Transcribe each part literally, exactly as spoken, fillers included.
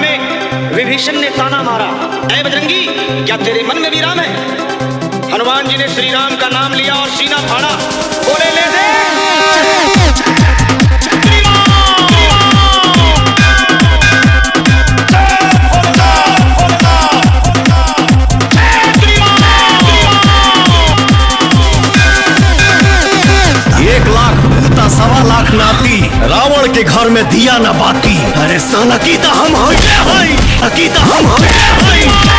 में विभीषण ने ताना मारा, ऐ बजरंगी क्या तेरे मन में भी राम है? हनुमान जी ने श्री राम का नाम लिया और सीना फाड़ा, बोले ले दे एक लाख भूता सवा लाख नाती, रावण के घर में दिया न बाती। अरे साला की तो हम हैं, की तो हम हैं।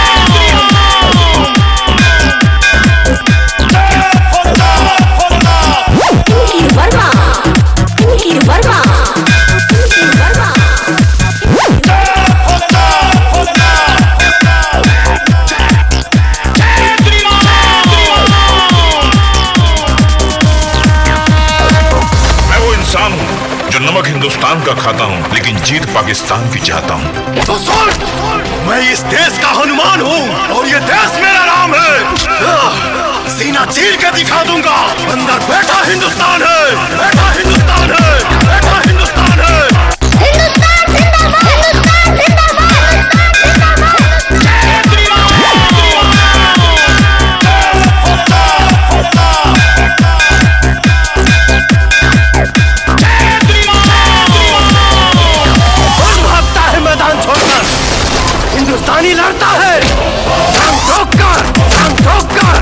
नमक हिंदुस्तान का खाता हूँ लेकिन जीत पाकिस्तान की चाहता हूँ। तो सुन, मैं इस देश का हनुमान हूँ और ये देश मेरा नाम है। सीना चीर के दिखा दूंगा, अंदर बैठा हिंदुस्तान है, बैठा हिंदुस्तान है, बैठा हिंदुस्तान है। हिंदुस्तान जिंदाबाद, हिंदुस्तान हिंदुस्तानी लड़ता है, टांग ठोक कर, टांग ठोक कर।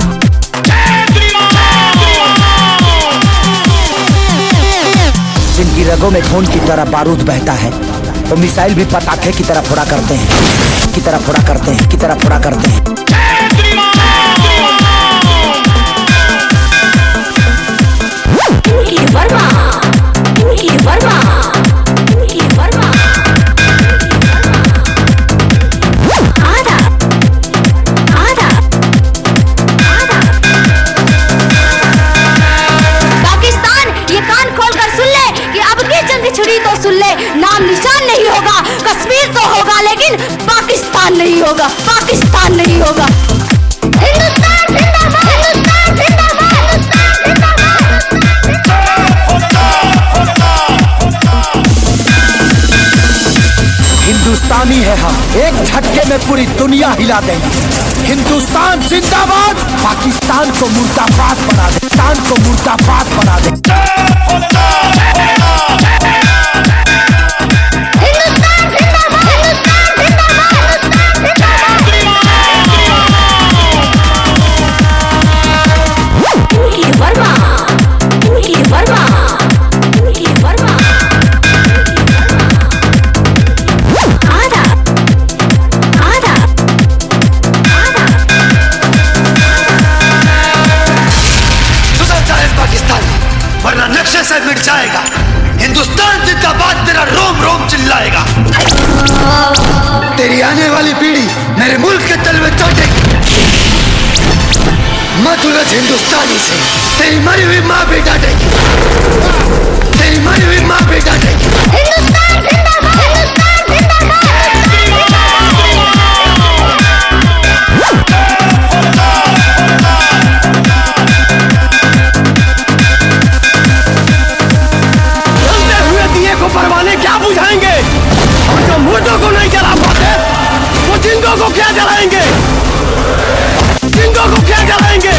जिनकी रगों में खून की तरह बारूद बहता है, वो मिसाइल भी पटाखे की तरह फोड़ा करते हैं, की तरह फोड़ा करते हैं, की तरह फोड़ा करते हैं। वर्मा, वर्मा, वर्मा। छुरी तो सुन ले, नाम निशान नहीं होगा, कश्मीर तो होगा लेकिन पाकिस्तान नहीं होगा, पाकिस्तान नहीं होगा। हिंदुस्तान जिंदाबाद, हिंदुस्तान जिंदाबाद, हिंदुस्तानी है हम, एक झटके में पूरी दुनिया हिला देंगे। हिंदुस्तान जिंदाबाद, पाकिस्तान को मुर्दाबाद बना दे, पाकिस्तान को मुर्दाबाद बना दे। वरना नक्शे से मिट जाएगा। हिंदुस्तान जिंदाबाद तेरा रोम रोम चिल्लाएगा। तेरी आने वाली पीढ़ी मेरे मुल्क के तल में चोटेगी। मत उलझ हिंदुस्तानी से, तेरी मरी हुई माँ भी डांटेगी, तेरी मरी हुई माँ भी डांटेगी। हिंदुस्तान जिंदाबाद, हिंदुस्तान जिंदाबाद। परवाने क्या बुझाएंगे, और जो मुर्दों को नहीं जला पाते वो जिंदों को क्या जलाएंगे, जिंदों को क्या जलाएंगे।